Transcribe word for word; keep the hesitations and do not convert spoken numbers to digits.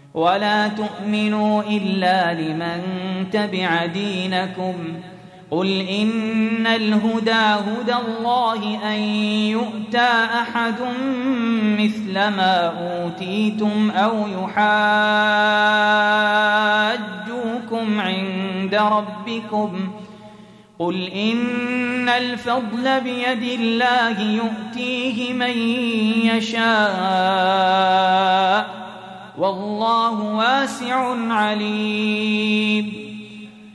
ولا تؤمنوا إلا لمن تبع دينكم قل إن الهدى هدى الله أن يؤتى أحد مثل ما أوتيتم أو يحاجوكم عند ربكم قل إن الفضل بيد الله يؤتيه من يشاء والله واسع عليم